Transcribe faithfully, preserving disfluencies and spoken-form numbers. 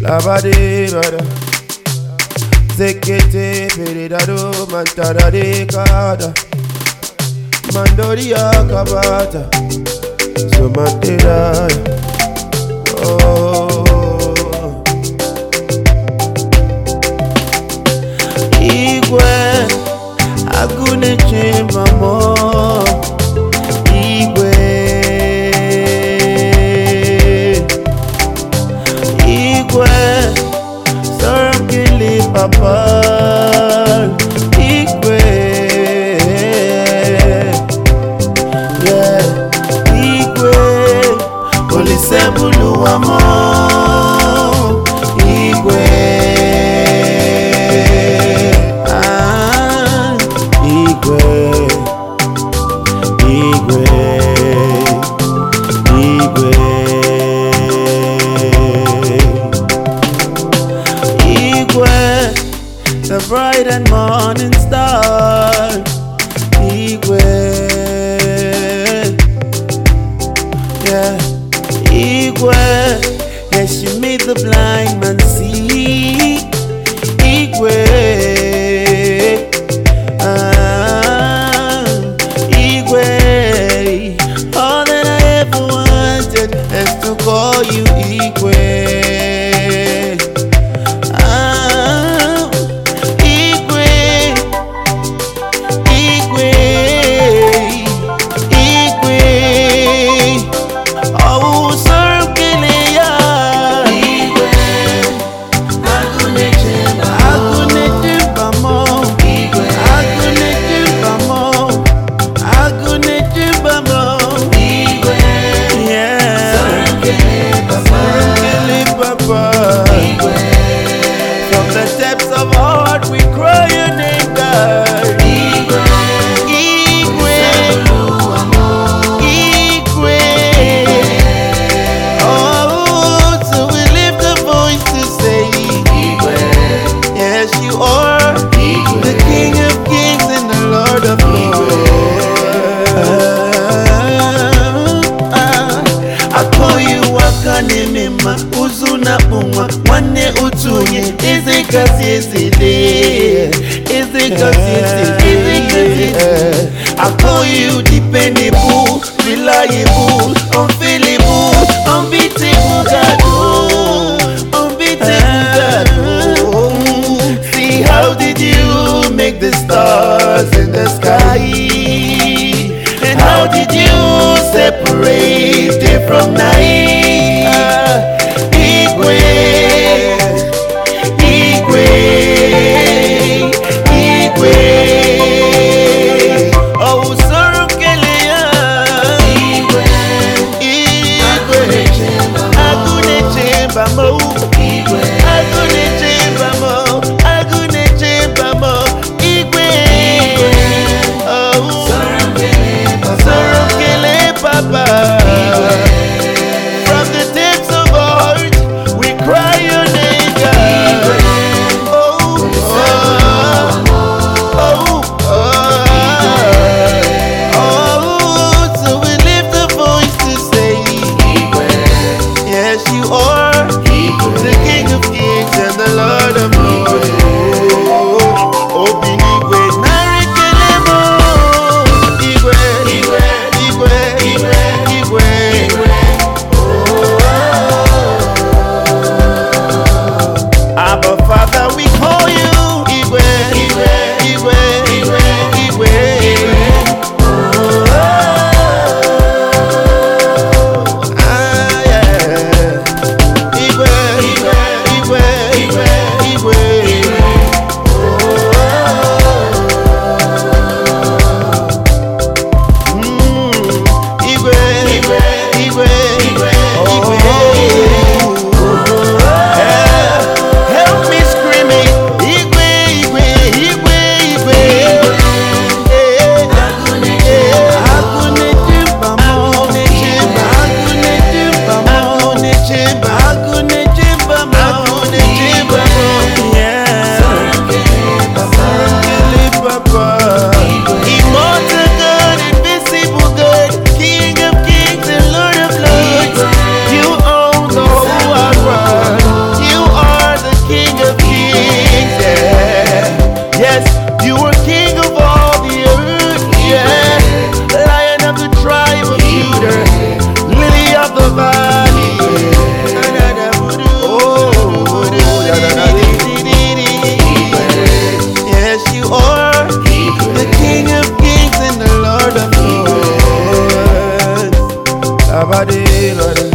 Labade bada, zekete peridado mantara de kada, mandoria kabata, somatera. Oh, Igwe, agune chimba mo. Igwe, Igwe, Sarangili Papa. Igwe, yeah, Igwe, Olisebulu amo. Igwe, ah, Igwe, Igwe, Igwe, Igwe, the bright and morning star. Igwe, yeah, Igwe, yeah, she made the blind man see. Igwe, ah, Igwe, all that I ever wanted is to call you Igwe. Ah, Igwe, Igwe, Igwe, oh, Sarangiliya. Igwe, agune chimba, agune chimba mo. Igwe, agune chimba mo, agune chimba mo. Igwe, yeah, Sarangili Papa, Sarangili Papa. Igwe, from the depths of our heart we cry your name, God. Igwe, Igwe, Igwe. Oh, so we lift a voice to say, Igwe, yes, you are the King of Kings and the Lord of Lords. I call you Wakanimima, Uzuna Puma, Wane Utunye, Ezekasi Ezede, Ezekasi Ezede. I call you dependable, reliable, unfailable, unbeatable God, oh, unbeatable God, oh. See, how did you make the stars in the sky? And how did you separate day from night? Igwe, Igwe, Igwe, oh, Sarangiliya. Igwe, Igwe, agune chimba mo. Igwe, agune chimba mo, agune chimba mo. Igwe, oh, Sarangili Papa. From the depths of our heart, we cry your name, God. Oh, oh, oh, oh, oh. So we lift a voice to say, yes, you are the King of Kings and the Lord of Lords. Oh, be Igwe, Narikelemo. Igwe, Igwe, Igwe, Igwe, Igwe. Abba Father, we call you Igwe, Igwe, Igwe, Igwe, Igwe. Oh, ah, yeah. the valley. Oh, yes, you are the King of Kings and the Lord of Lords.